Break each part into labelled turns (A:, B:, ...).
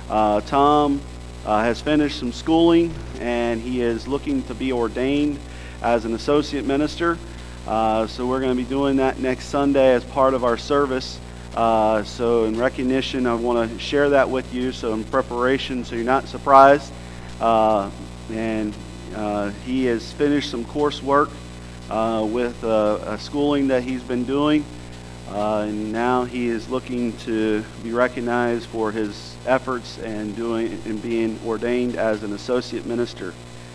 A: Tom has finished some schooling, and he is looking to be ordained as an associate minister. So we're going to be doing that next Sunday as part of our service. So in recognition, I want to share that with you, so in preparation, so you're not surprised. And he has finished some coursework with a schooling that he's been doing. And now he is looking to be recognized for his efforts and being ordained as an associate minister.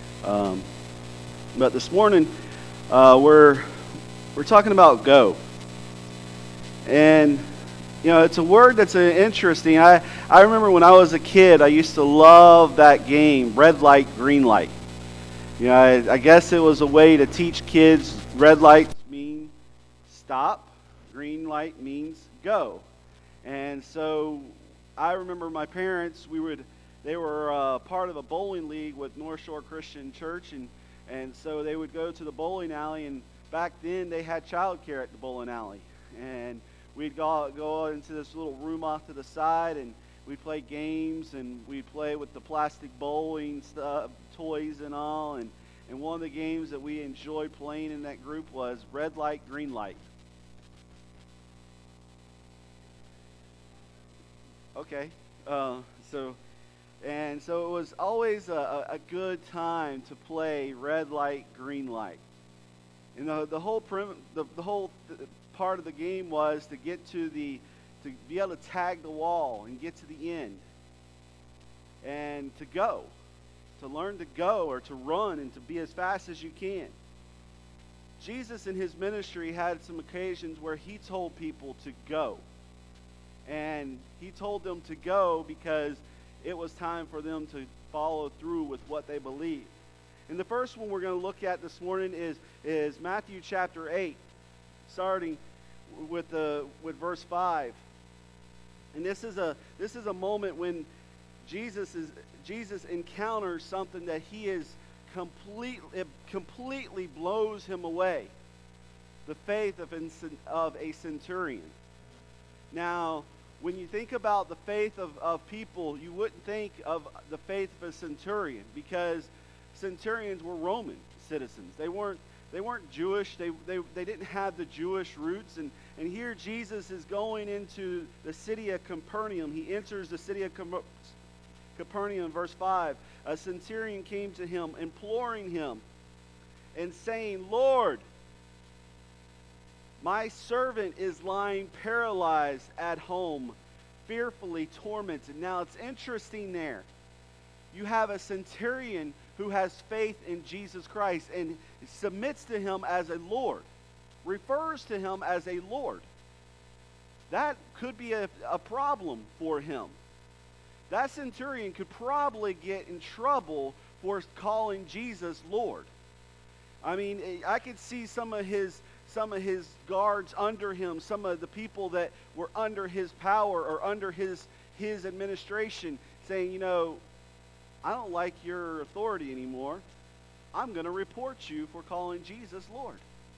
A: But this morning, we're talking about go. And it's a word that's interesting. I remember when I was a kid, I used to love that game, red light, green light. I guess it was a way to teach kids red lights mean stop, green light means go. And so I remember my parents, they were part of a bowling league with North Shore Christian Church, and so they would go to the bowling alley, and back then they had childcare at the bowling alley. And we'd go into this little room off to the side, and we'd play games, and we'd play with the plastic bowling stuff, toys and all. And one of the games that we enjoyed playing in that group was red light, green light. Okay. So it was always a good time to play red light, green light. And the whole part of the game was to be able to tag the wall and get to the end, and to learn to go or to run and to be as fast as you can. Jesus in his ministry had some occasions where he told people to go. And he told them to go because it was time for them to follow through with what they believed. And the first one we're going to look at this morning is Matthew chapter 8, starting with verse 5. And this is a moment when Jesus encounters something that he is completely blows him away. The faith of a centurion. Now, when you think about the faith of people, you wouldn't think of the faith of a centurion, because centurions were Roman citizens. They weren't Jewish. They didn't have the Jewish roots. And here Jesus is going into the city of Capernaum. He enters the city of Capernaum, verse 5. A centurion came to him, imploring him and saying, "Lord, my servant is lying paralyzed at home, fearfully tormented." Now, it's interesting there. You have a centurion who has faith in Jesus Christ and submits to him as a Lord, refers to him as a Lord. That could be a problem for him. That centurion could probably get in trouble for calling Jesus Lord. I mean, I could see some of his guards under him, some of the people that were under his power or under his administration saying, I don't like your authority anymore. I'm going to report you for calling Jesus Lord.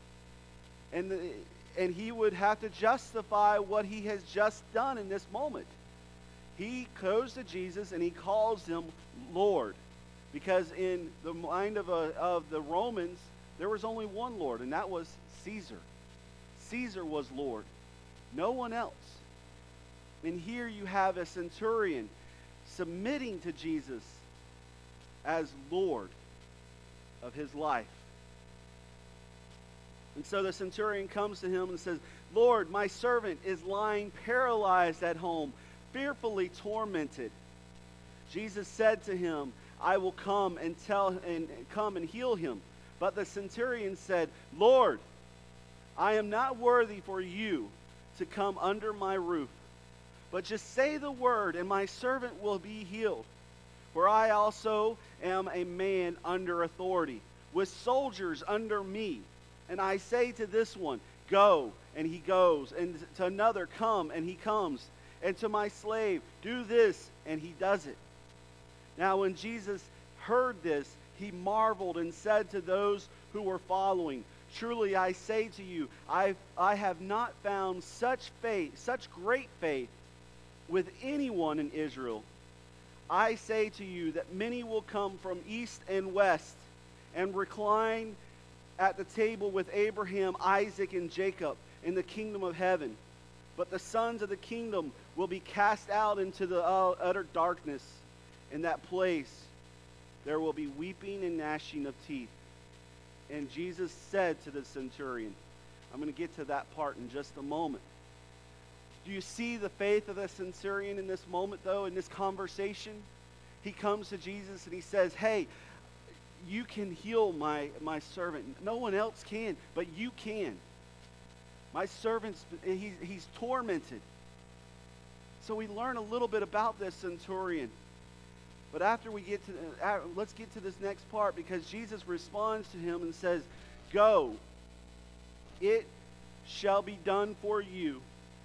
A: And he would have to justify what he has just done in this moment. He goes to Jesus and he calls him Lord, because in the mind of the Romans, there was only one Lord, and that was Caesar. Caesar was Lord, no one else. And here you have a centurion submitting to Jesus as Lord of his life. And so the centurion comes to him and says, "Lord, my servant is lying paralyzed at home, fearfully tormented." Jesus said to him, "I will come and come and heal him." But the centurion said, "Lord, I am not worthy for you to come under my roof, but just say the word, and my servant will be healed. For I also am a man under authority, with soldiers under me. And I say to this one, 'Go,' and he goes, and to another, 'Come,' and he comes, and to my slave, 'Do this,' and he does it." Now when Jesus heard this, he marveled and said to those who were following, "Truly I say to you, I have not found such great faith with anyone in Israel. I say to you that many will come from east and west and recline at the table with Abraham, Isaac, and Jacob in the kingdom of heaven. But the sons of the kingdom will be cast out into the utter darkness. In that place there will be weeping and gnashing of teeth. And Jesus said to the centurion, I'm going to get to that part in just a moment. Do you see the faith of the centurion in this moment, though, in this conversation? He comes to Jesus and he says, hey, you can heal my servant. No one else can, but you can. My servant's, he's tormented. So we learn a little bit about this centurion. But after we get to, let's get to this next part, because Jesus responds to him and says, go, it shall be done for you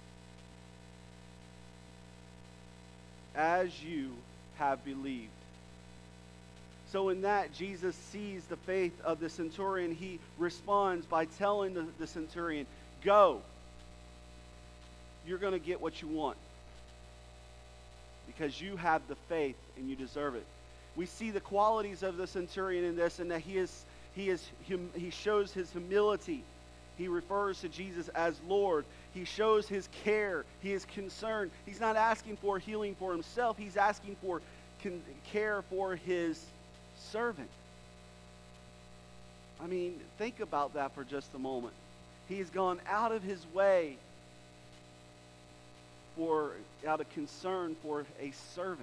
A: as you have believed. So in that, Jesus sees the faith of the centurion. He responds by telling the centurion, go. You're going to get what you want because you have the faith and you deserve it. We see the qualities of the centurion in this, and that he shows his humility. He refers to Jesus as Lord. He shows his care. He is concerned. He's not asking for healing for himself. He's asking for care for his servant. I mean, think about that for just a moment. He's gone out of his way out of concern for a servant.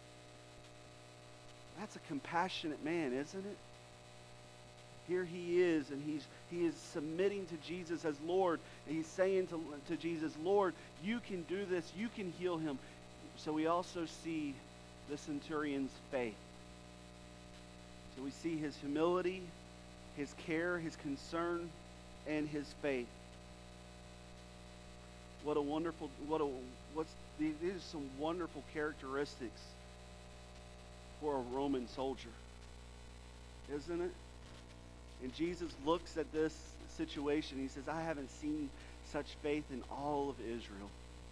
A: That's a compassionate man, isn't it? Here he is, and he is submitting to Jesus as Lord, and he's saying to Jesus, Lord, you can do this, you can heal him. So we also see the centurion's faith. So we see his humility, his care, his concern, and his faith. These are some wonderful characteristics for a Roman soldier, isn't it? And Jesus looks at this situation. He says, I haven't seen such faith in all of Israel.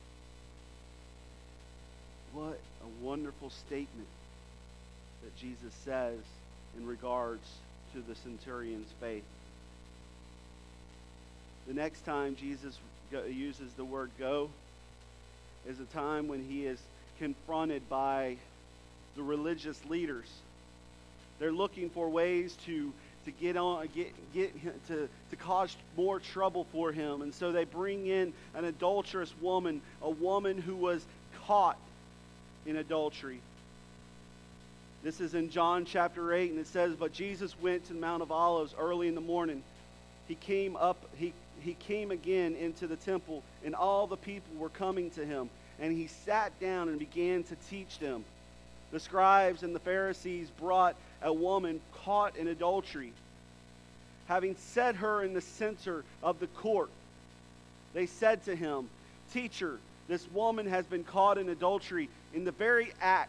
A: What a wonderful statement that Jesus says in regards to the centurion's faith. The next time Jesus uses the word go is a time when he is confronted by the religious leaders. They're looking for ways to cause more trouble for him. And so they bring in an adulterous woman, a woman who was caught in adultery. This is in John chapter 8, and it says, but Jesus went to the Mount of Olives early in the morning. He came again into the temple, and all the people were coming to him. And he sat down and began to teach them. The scribes and the Pharisees brought a woman caught in adultery. Having set her in the center of the court, they said to him, Teacher, this woman has been caught in adultery in the very act.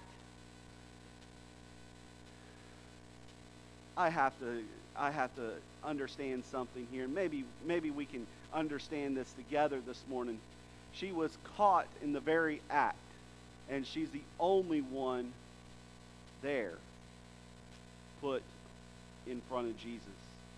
A: I have to understand something here. Maybe we can understand this together this morning. She was caught in the very act, and she's the only one there put in front of Jesus.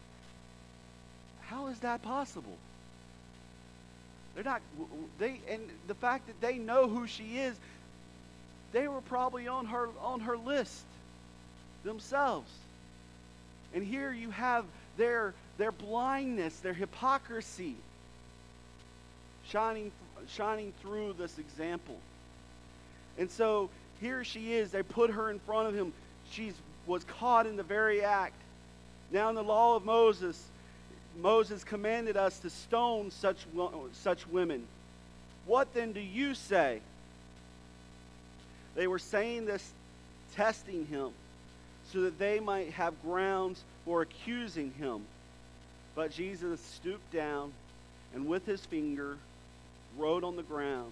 A: How is that possible? And the fact that they know who she is, they were probably on her list themselves. And here you have their blindness, their hypocrisy shining through this example. And so here she is. They put her in front of him. She was caught in the very act. Now in the law of Moses commanded us to stone such women. What then do you say? They were saying this, testing him, so that they might have grounds for accusing him. But Jesus stooped down and with his finger wrote on the ground.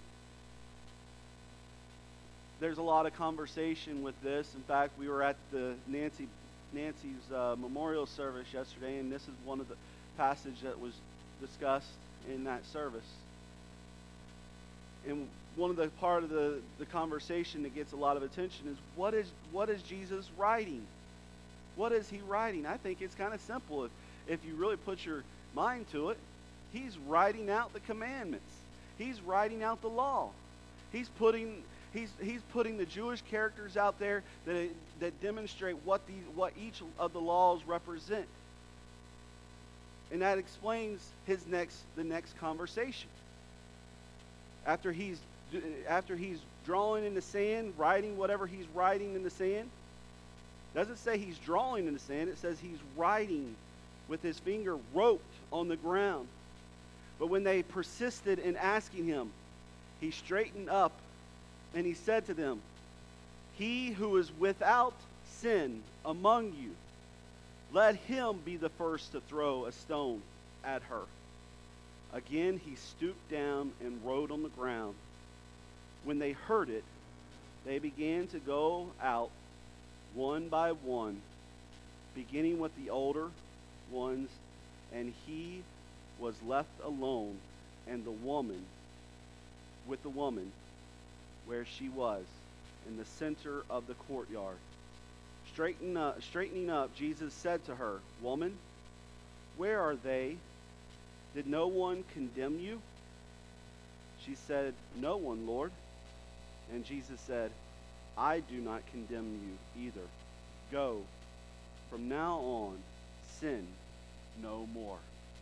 A: There's a lot of conversation with this. In fact, we were at the Nancy's memorial service yesterday, and this is one of the passage that was discussed in that service. And one of the part of the conversation that gets a lot of attention is what is Jesus writing? What is he writing? I think it's kind of simple. If you really put your mind to it, he's writing out the commandments. He's writing out the law. He's putting the Jewish characters out there that demonstrate what each of the laws represent. And that explains the next conversation. After he's drawing in the sand, writing whatever he's writing in the sand, doesn't say he's drawing in the sand, it says he's writing with his finger roped on the ground. But when they persisted in asking him, he straightened up and he said to them, "He who is without sin among you, let him be the first to throw a stone at her." Again he stooped down and wrote on the ground. When they heard it, they began to go out one by one, beginning with the older ones, and he was left alone, and with the woman where she was, in the center of the courtyard. Straightening up, Jesus said to her, "Woman, where are they? Did no one condemn you?" She said, "No one, Lord." And Jesus said, "I do not condemn you either. Go, from now on, sin no more."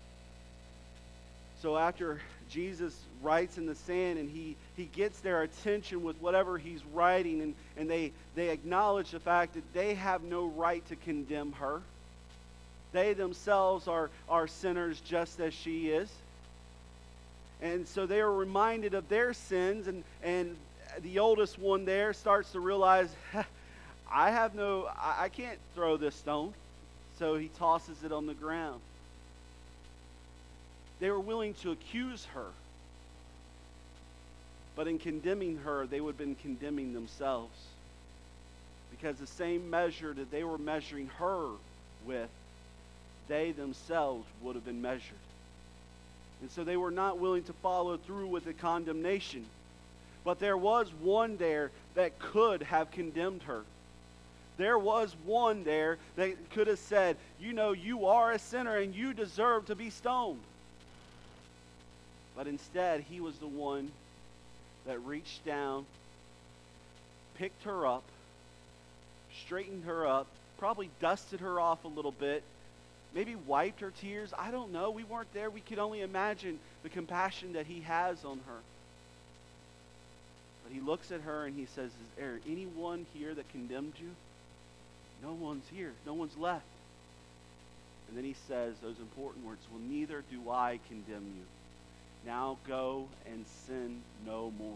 A: So after Jesus writes in the sand and he gets their attention with whatever he's writing, and they acknowledge the fact that they have no right to condemn her. They themselves are sinners just as she is. And so they are reminded of their sins, and the oldest one there starts to realize, I can't throw this stone. So he tosses it on the ground. They were willing to accuse her. But in condemning her, they would have been condemning themselves. Because the same measure that they were measuring her with, they themselves would have been measured. And so they were not willing to follow through with the condemnation. But there was one there that could have condemned her. There was one there that could have said, you are a sinner and you deserve to be stoned. But instead, he was the one that reached down, picked her up, straightened her up, probably dusted her off a little bit, maybe wiped her tears. I don't know. We weren't there. We could only imagine the compassion that he has on her. But he looks at her and he says, "Is there anyone here that condemned you?" No one's here. No one's left. And then he says those important words, "Well, neither do I condemn you. Now go and sin no more."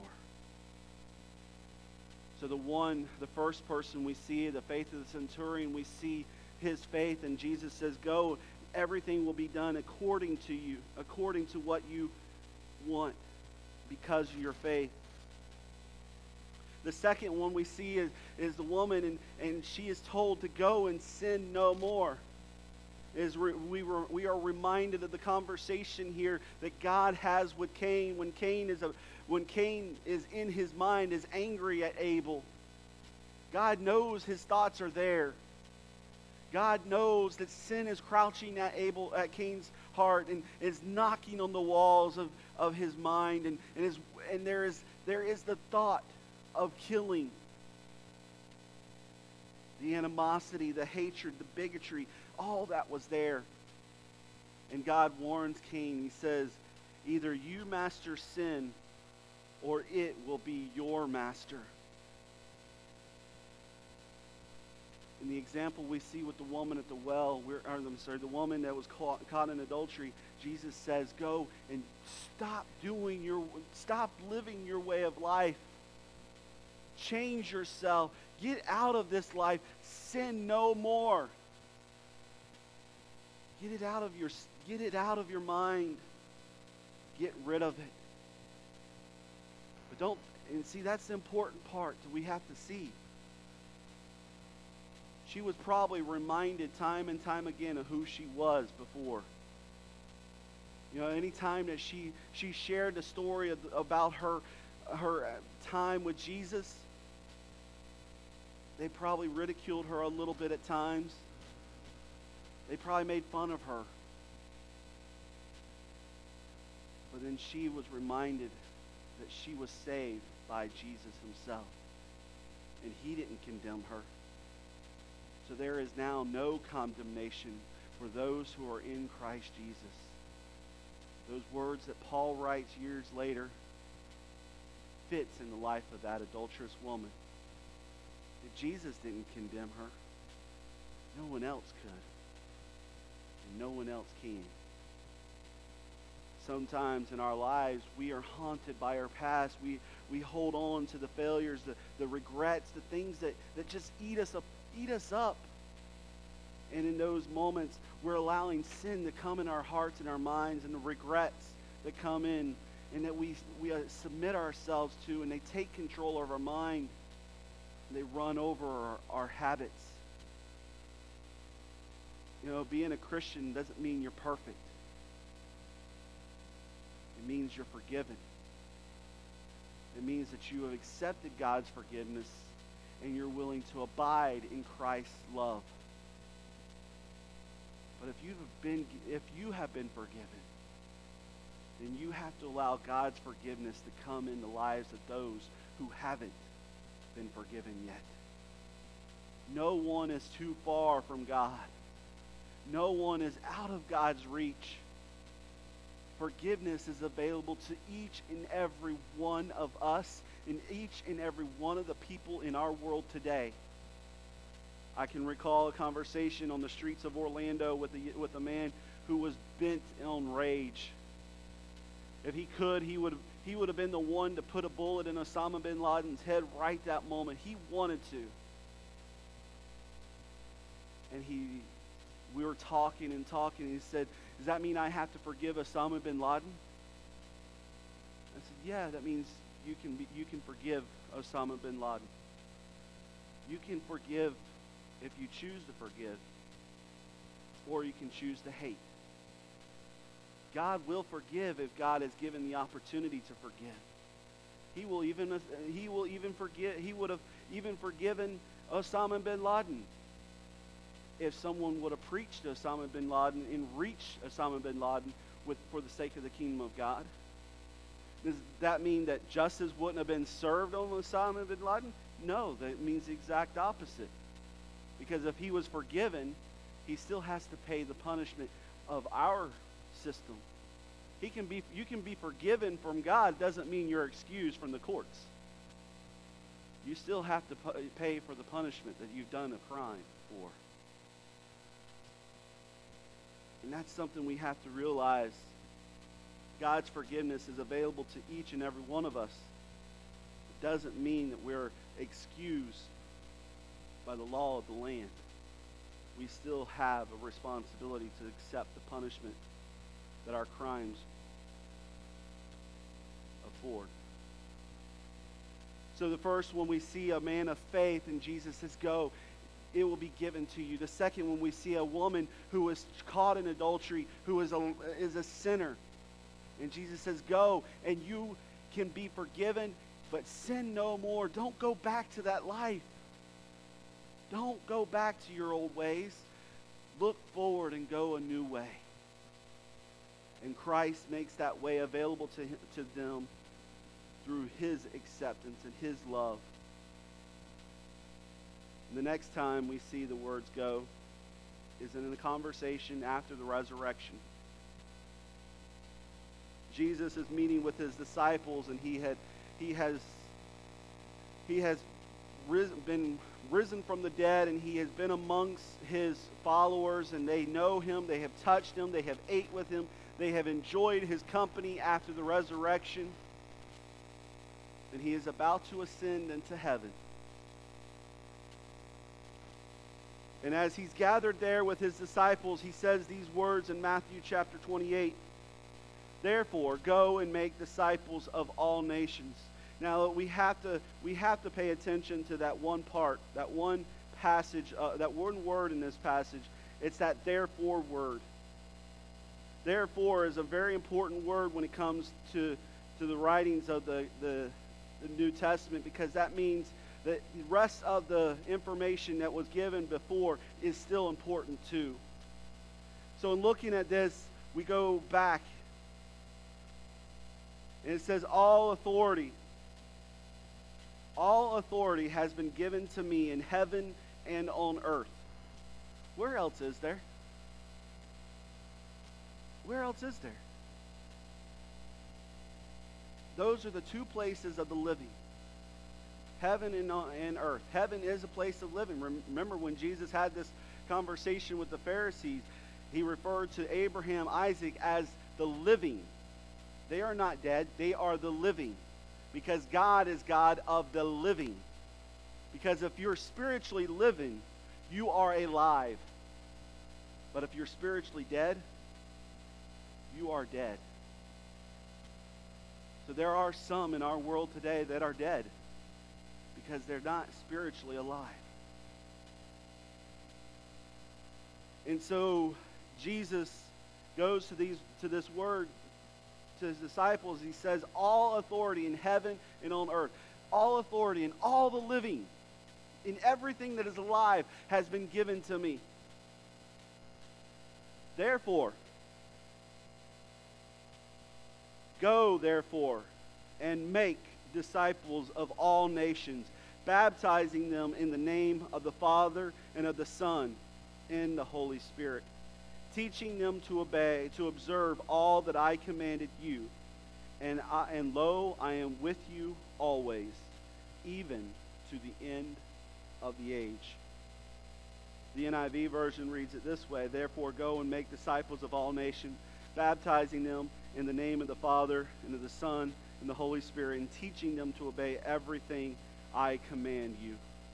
A: So the first person we see, the faith of the centurion, we see his faith, and Jesus says, "Go, everything will be done according to you, according to what you want, because of your faith." The second one we see is the woman, and she is told to go and sin no more. We are reminded of the conversation here that God has with Cain when Cain is in his mind, is angry at Abel. God knows his thoughts are there. God knows that sin is crouching at Cain's heart and is knocking on the walls of his mind, and there is the thought of killing. The animosity, the hatred, the bigotry, all that was there. And God warns Cain. He says, "Either you master sin, or it will be your master." In the example we see with the woman at the well, the woman that was caught in adultery, Jesus says, "Go and stop living your way of life. Change yourself. Get out of this life. Sin no more." Get it out of your mind. Get rid of it. But that's the important part that we have to see. She was probably reminded time and time again of who she was before. Any time that she shared the story about her her time with Jesus. They probably ridiculed her a little bit at times. They probably made fun of her. But then she was reminded that she was saved by Jesus himself. And he didn't condemn her. So there is now no condemnation for those who are in Christ Jesus. Those words that Paul writes years later fits in the life of that adulterous woman. If Jesus didn't condemn her, no one else could. And no one else can. Sometimes in our lives, we are haunted by our past. We hold on to the failures, the regrets, the things that just eat us up. And in those moments, we're allowing sin to come in our hearts and our minds, and the regrets that come in and that we submit ourselves to, and they take control of our mind. They run over our habits. You know, being a Christian doesn't mean you're perfect. It means you're forgiven. It means that you have accepted God's forgiveness and you're willing to abide in Christ's love. But if you have been forgiven, then you have to allow God's forgiveness to come in the lives of those who haven't been forgiven yet. No one is too far from God. No one is out of God's reach. Forgiveness is available to each and every one of us and each and every one of the people in our world today. I can recall a conversation on the streets of Orlando with a man who was bent on rage. If he could, he would have been the one to put a bullet in Osama bin Laden's head right that moment. He wanted to. And we were talking and talking, and he said, "Does that mean I have to forgive Osama bin Laden?" I said, "Yeah, that means you can forgive Osama bin Laden. You can forgive if you choose to forgive, or you can choose to hate. God will forgive if God is given the opportunity to forgive. He will even forgive. He would have even forgiven Osama bin Laden if someone would have preached to Osama bin Laden and reached Osama bin Laden for the sake of the kingdom of God. Does that mean that justice wouldn't have been served on Osama bin Laden? No, that means the exact opposite. Because if he was forgiven, he still has to pay the punishment of our system. You can be forgiven from God doesn't mean you're excused from the courts. You still have to pay for the punishment that you've done a crime for. And that's something we have to realize. God's forgiveness is available to each and every one of us. It doesn't mean that we're excused by the law of the land. We still have a responsibility to accept the punishment that our crimes afford. So the first, when we see a man of faith and Jesus says, "Go, it will be given to you." The second, when we see a woman who was caught in adultery, who is a sinner, and Jesus says, "Go, and you can be forgiven, but sin no more." Don't go back to that life. Don't go back to your old ways. Look forward and go a new way. And Christ makes that way available to them through his acceptance and his love. And the next time we see the words "go" is in the conversation after the resurrection. Jesus is meeting with his disciples, and he has been risen from the dead, and he has been amongst his followers, and they know him, they have touched him, they have ate with him, they have enjoyed his company after the resurrection, and he is about to ascend into heaven. And as he's gathered there with his disciples, he says these words in Matthew chapter 28. "Therefore, go and make disciples of all nations." Now we have to pay attention to that one part, that one passage, that one word in this passage. It's that "therefore" word. Therefore is a very important word when it comes to the writings of the the New Testament, because that means that the rest of the information that was given before is still important too. So in looking at this, we go back, and it says, all authority has been given to me in heaven and on earth. Where else is there? Where else is there? Those are the two places of the living. Heaven and earth. Heaven is a place of living. Remember when Jesus had this conversation with the Pharisees, he referred to Abraham, Isaac as the living. They are not dead, they are the living. Because God is God of the living. Because if you're spiritually living, you are alive. But if you're spiritually dead, you are dead. So there are some in our world today that are dead because they're not spiritually alive. And so Jesus goes to this word to his disciples. He says, all authority in heaven and on earth, all authority in all the living, in everything that is alive has been given to me. Therefore, go therefore and make disciples of all nations, baptizing them in the name of the Father and of the Son and the Holy Spirit, teaching them to observe all that I commanded you. And lo, I am with you always, even to the end of the age. The NIV version reads it this way: therefore go and make disciples of all nations, baptizing them in the name of the Father and of the Son and the Holy Spirit, and teaching them to obey everything I command you.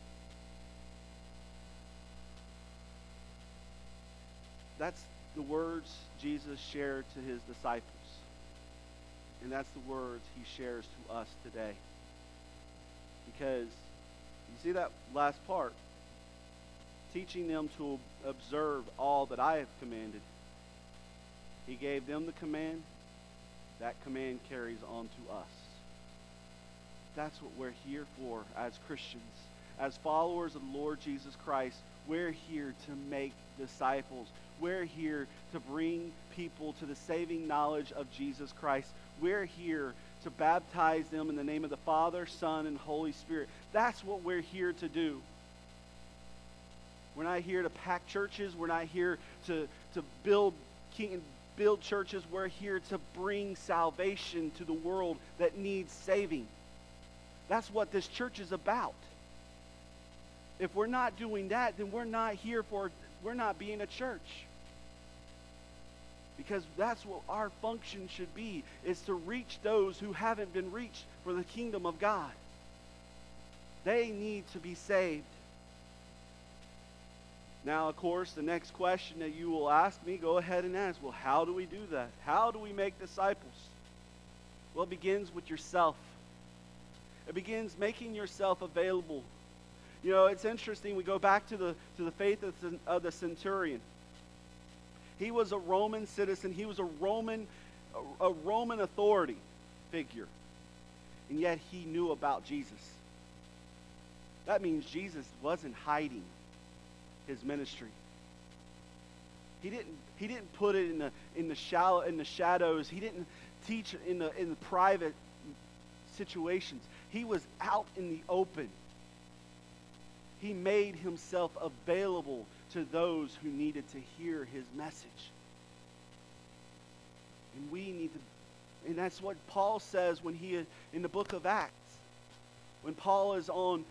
A: That's the words Jesus shared to his disciples. And that's the words he shares to us today. Because, you see that last part? Teaching them to observe all that I have commanded. He gave them the command. That command carries on to us. That's what we're here for as Christians. As followers of the Lord Jesus Christ, we're here to make disciples. We're here to bring people to the saving knowledge of Jesus Christ. We're here to baptize them in the name of the Father, Son, and Holy Spirit. That's what we're here to do. We're not here to pack churches. We're not here to build churches. We're here to bring salvation to the world that needs saving. That's what this church is about. If we're not doing that, then we're not being a church. Because that's what our function should be, is to reach those who haven't been reached for the kingdom of God. They need to be saved. Now, of course, the next question that you will ask me, go ahead and ask, well, how do we do that? How do we make disciples? Well, it begins with yourself. It begins making yourself available. You know, it's interesting. We go back to the faith of the centurion. He was a Roman citizen. He was a Roman authority figure. And yet he knew about Jesus. That means Jesus wasn't hiding his ministry. He didn't put it in the shadows. He didn't teach in the private situations. He was out in the open. He made himself available to those who needed to hear his message. And we need to, and that's what Paul says when he is in the book of Acts. When Paul is on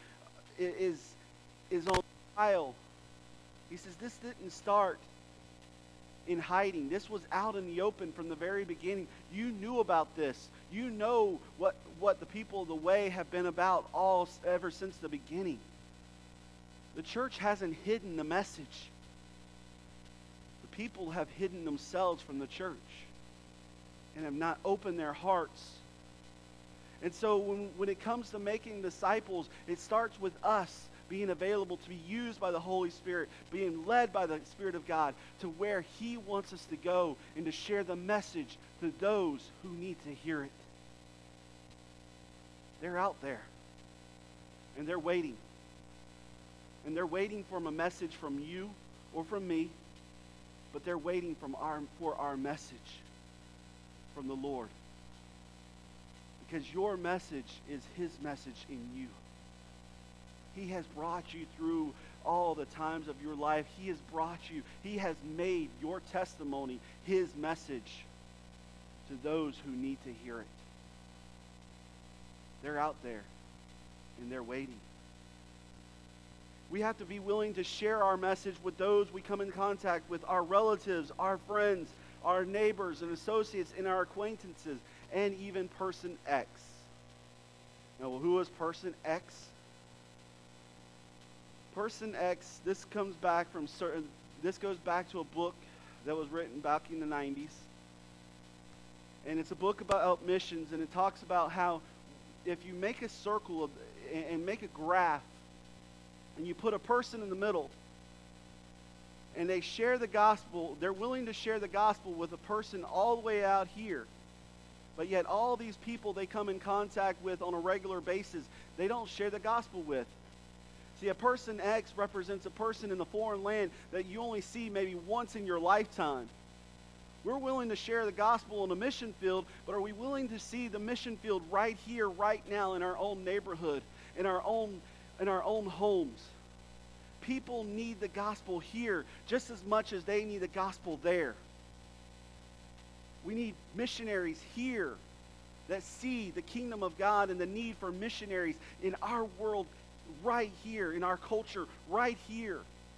A: trial, he says this didn't start in hiding. This was out in the open from the very beginning. You knew about this. You know what the people of the way have been about ever since the beginning. The church hasn't hidden the message. The people have hidden themselves from the church and have not opened their hearts. And so when it comes to making disciples, it starts with us being available to be used by the Holy Spirit, being led by the Spirit of God to where he wants us to go and to share the message to those who need to hear it. They're out there. And they're waiting. And they're waiting for a message from you or from me, but they're waiting for our message from the Lord. Because your message is his message in you. He has brought you through all the times of your life. He has brought you. He has made your testimony his message to those who need to hear it. They're out there, and they're waiting. We have to be willing to share our message with those we come in contact with, our relatives, our friends, our neighbors and associates, and our acquaintances, and even person X. Now, who is person X? Person X, this goes back to a book that was written back in the 90s. And it's a book about missions, and it talks about how if you make a circle and make a graph, and you put a person in the middle, and they share the gospel, they're willing to share the gospel with a person all the way out here. But yet all these people they come in contact with on a regular basis, they don't share the gospel with. See, a person X represents a person in a foreign land that you only see maybe once in your lifetime. We're willing to share the gospel on a mission field, but are we willing to see the mission field right here, right now, in our own neighborhood, in our own homes? People need the gospel here just as much as they need the gospel there. We need missionaries here that see the kingdom of God and the need for missionaries in our world right here, in our culture right here.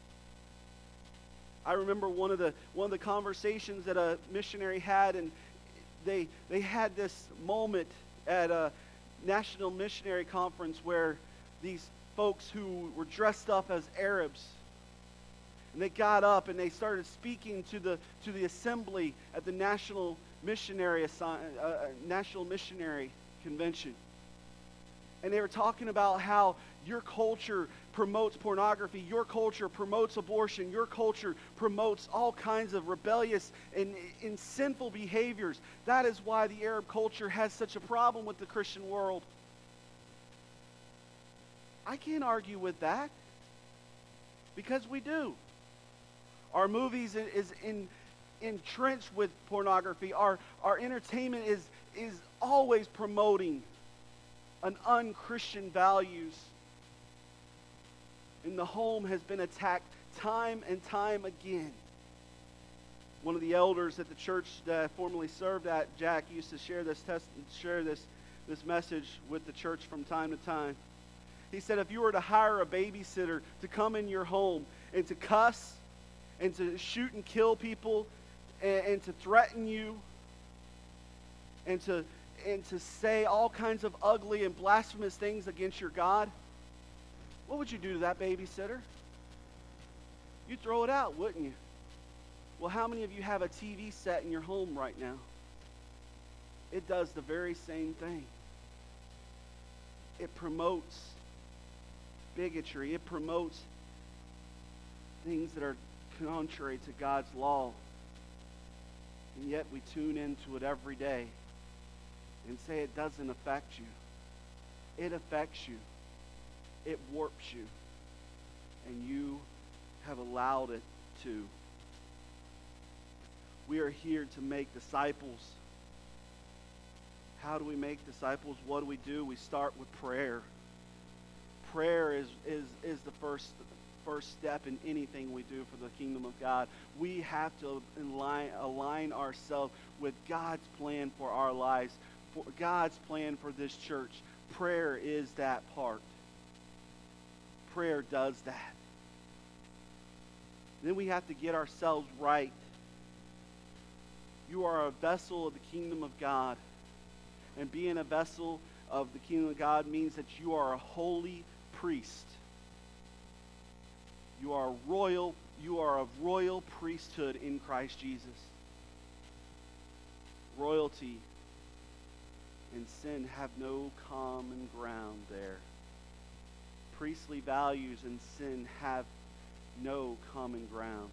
A: I remember one of the conversations that a missionary had, and they had this moment at a national missionary conference where these folks who were dressed up as Arabs, and they got up and they started speaking to the assembly at the National Missionary Convention. And they were talking about how your culture promotes pornography, your culture promotes abortion, your culture promotes all kinds of rebellious and sinful behaviors. That is why the Arab culture has such a problem with the Christian world. I can't argue with that, because we do. Our movies is entrenched with pornography. Our entertainment is always promoting an un-Christian values. And the home has been attacked time and time again. One of the elders at the church that I formerly served at, Jack, used to share this message with the church from time to time. He said, if you were to hire a babysitter to come in your home and to cuss and to shoot and kill people and to threaten you and to say all kinds of ugly and blasphemous things against your God, what would you do to that babysitter? You'd throw it out, wouldn't you? Well, how many of you have a TV set in your home right now? It does the very same thing. It promotes bigotry. It promotes things that are contrary to God's law. And yet we tune into it every day and say it doesn't affect you. It affects you. It warps you. And you have allowed it to. We are here to make disciples. How do we make disciples? What do? We start with prayer. Prayer is the first step in anything we do for the kingdom of God. We have to align ourselves with God's plan for our lives, for God's plan for this church. Prayer is that part. Prayer does that. Then we have to get ourselves right. You are a vessel of the kingdom of God. And being a vessel of the kingdom of God means that you are a holy priest. You are a royal priesthood in Christ Jesus. Royalty and sin have no common ground there. Priestly values and sin have no common ground.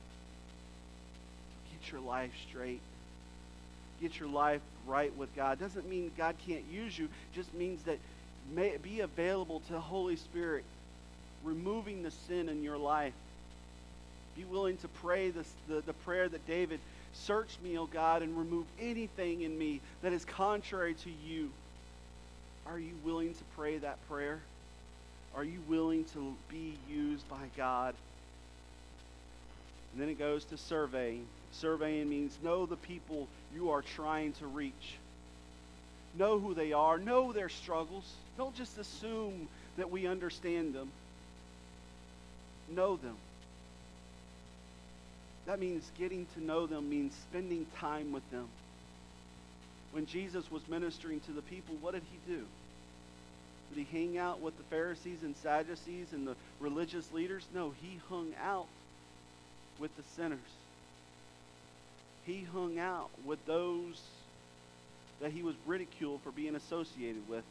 A: Get your life straight. Get your life right with God. Doesn't mean God can't use you. It just means that Be available to the Holy Spirit, removing the sin in your life. Be willing to pray the prayer that David, search me, O God, and remove anything in me that is contrary to you. Are you willing to pray that prayer? Are you willing to be used by God? And then it goes to surveying. Surveying means know the people you are trying to reach. Know who they are. Know their struggles. Don't just assume that we understand them. Know them. That means getting to know them, means spending time with them. When Jesus was ministering to the people, what did he do? Did he hang out with the Pharisees and Sadducees and the religious leaders? No, he hung out with the sinners. He hung out with those that he was ridiculed for being associated with.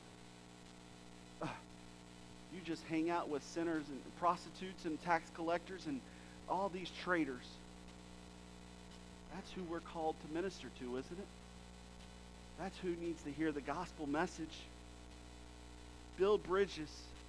A: You just hang out with sinners and prostitutes and tax collectors and all these traitors. That's who we're called to minister to, isn't it? That's who needs to hear the gospel message. Build bridges.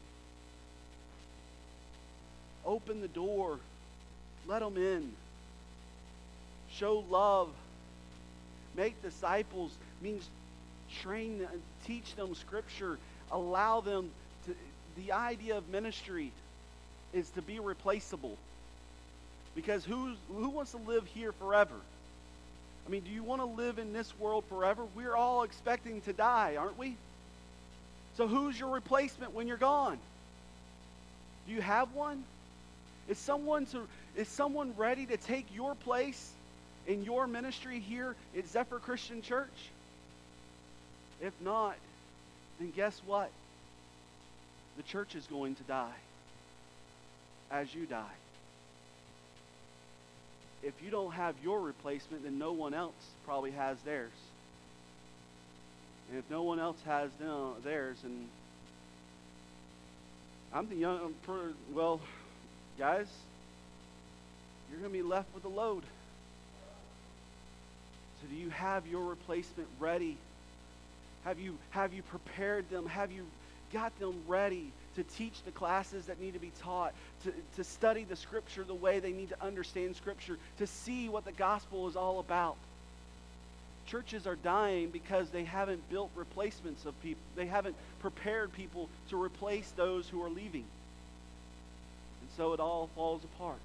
A: Open the door. Let them in. Show love. Make disciples means train them, teach them Scripture. Allow them to. The idea of ministry is to be replaceable. Because who wants to live here forever? I mean, do you want to live in this world forever? We're all expecting to die, aren't we? So who's your replacement when you're gone? Do you have one? Is someone ready to take your place in your ministry here at Zephyr Christian Church? If not, then guess what? The church is going to die as you die. If you don't have your replacement, then no one else probably has theirs. And if no one else has theirs, and I'm the young, well, guys, you're going to be left with a load. So do you have your replacement ready? Have you prepared them? Have you got them ready to teach the classes that need to be taught, to study the Scripture the way they need to understand Scripture, to see what the gospel is all about? Churches are dying because they haven't built replacements of people. They haven't prepared people to replace those who are leaving. And so it all falls apart.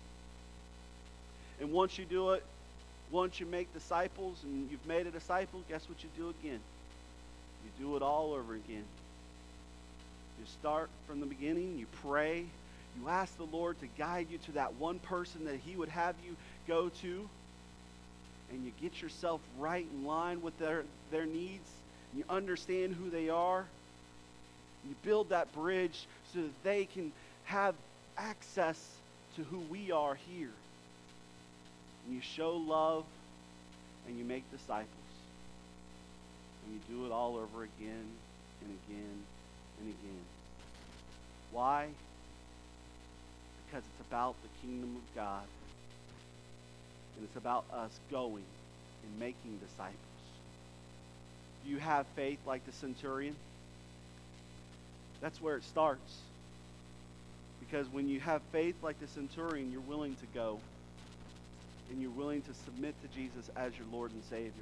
A: And once you do it, once you make disciples and you've made a disciple, guess what you do again? You do it all over again. You start from the beginning, you pray, you ask the Lord to guide you to that one person that he would have you go to, and you get yourself right in line with their needs, and you understand who they are. You build that bridge so that they can have access to who we are here. And you show love, and you make disciples. And you do it all over again and again and again. Why? Because it's about the kingdom of God. And it's about us going and making disciples. Do you have faith like the centurion? That's where it starts. Because when you have faith like the centurion, you're willing to go. And you're willing to submit to Jesus as your Lord and Savior.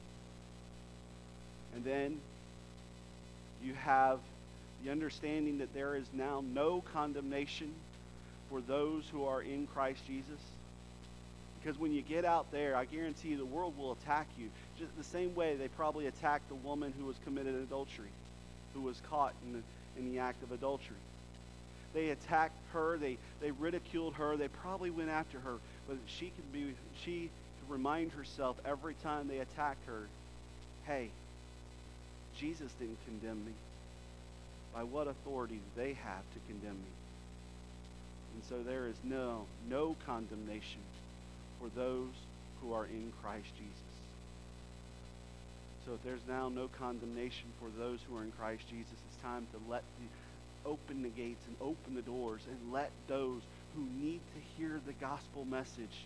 A: And then you have the understanding that there is now no condemnation for those who are in Christ Jesus. Because when you get out there, I guarantee you the world will attack you. Just the same way they probably attacked the woman who was committed adultery, who was caught in the act of adultery. They attacked her. They ridiculed her. They probably went after her. But she could remind herself every time they attacked her, hey, Jesus didn't condemn me. By what authority do they have to condemn me? And so there is no condemnation for those who are in Christ Jesus. So if there's now no condemnation for those who are in Christ Jesus, it's time to open the gates and open the doors and let those who need to hear the gospel message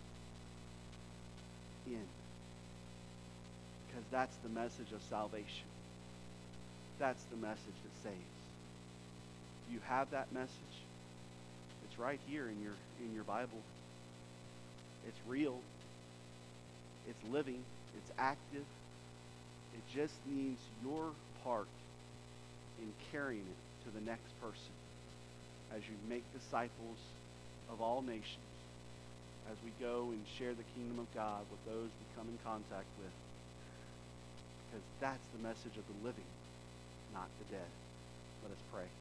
A: in. Because that's the message of salvation. That's the message that saves. Do you have that message? It's right here in your Bible. It's real. It's living. It's active. It just needs your part in carrying it to the next person as you make disciples of all nations, as we go and share the kingdom of God with those we come in contact with. Because that's the message of the living, not the dead. Let us pray.